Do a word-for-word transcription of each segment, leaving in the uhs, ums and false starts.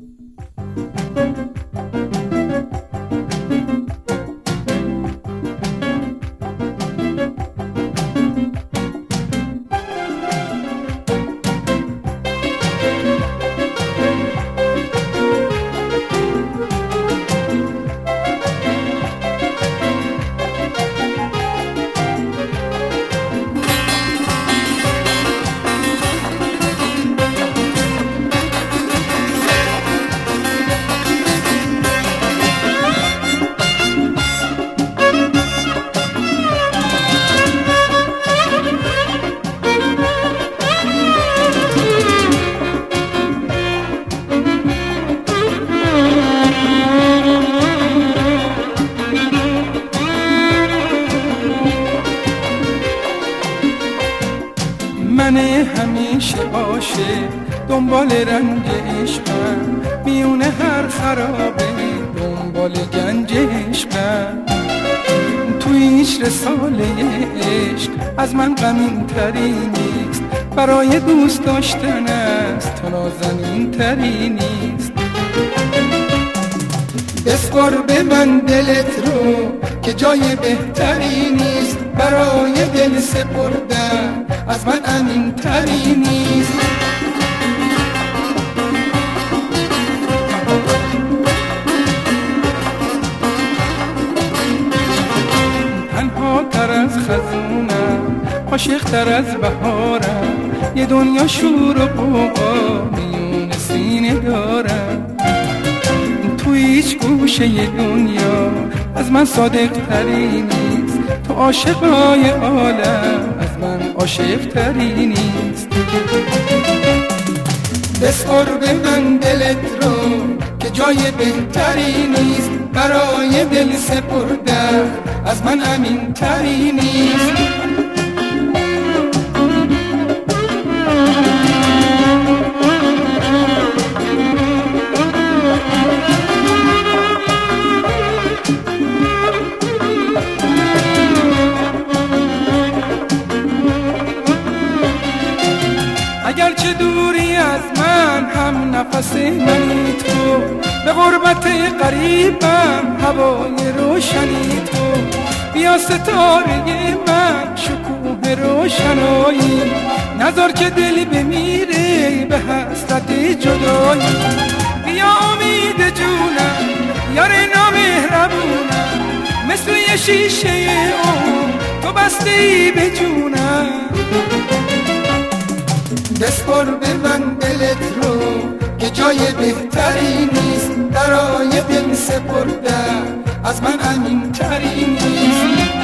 من همیشه عاشق دنبال رنج عشقم، میونه هر خرابه دنبال گنج عشقم. تو هیچ رساله عشق از من غمین تری نیست، برای دوست داشتن است تو نازنین تری نیست. بسپار به من دلت رو که جای بهتری نیست، برای دل سپردن از من امین تری نیست. تنها تر از خزونم، عاشق تر از بهارم، یه دنیا شور و قوقا میون سینه دارم. تو هیچ گوشه دنیا از من صادق تری نیست، تو عاشقای عالم از من عاشق تری نیست. بسپار به من دلت رو که جای بهتری نیست، برای دل سپردن از من امین تری نیست. اگرچه دوری از من هم نفس منی تو، به غربت غریبم هوای روشنی تو. بیا ستاره من شکوه روشنایی، نذار که دل بمیره به حسرت جدایی. بیا امید جونم یار نامهربونم، مثل یه شیشه اون تو بستی به جونم. بسپار به من دلت رو که جای بهتری نیست، برای دل سپردن از من امین تری نیست.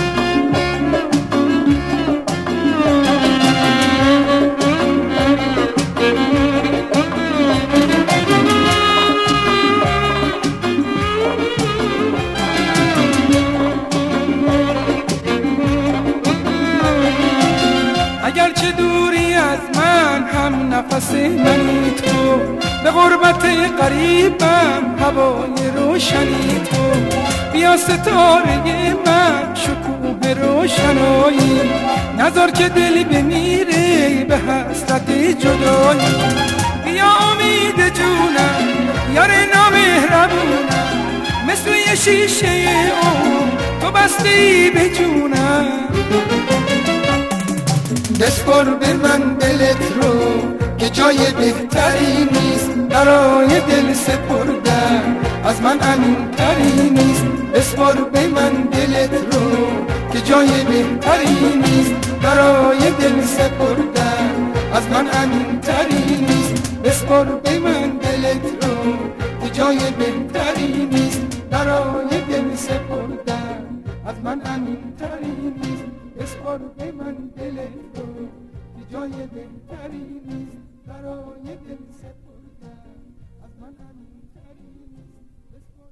اگرچه دوری از من هم نفس منی تو، به غربت غریبم هوای روشنی تو. بیا ستاره من شکوه روشنایی، نذار که دل بمیره به حسرت جدایی. بیا امید جونم یار نامهربونم، مثل یه شیشه اون تو بستی به جونم. بسپار به من دلت رو که جای بهتری نیست، برای دل سپردن از من امین تری نیست. بسپار به من دلت رو که جای بهتری نیست، برای دل سپردن از من امین تری نیست. بسپار به من دلت رو که جای بهتری نیست، برای دل سپردن از من امین تری نیست. بسپار به من دلت رو که جای بهتری نیست، برای دل سپردن از من امین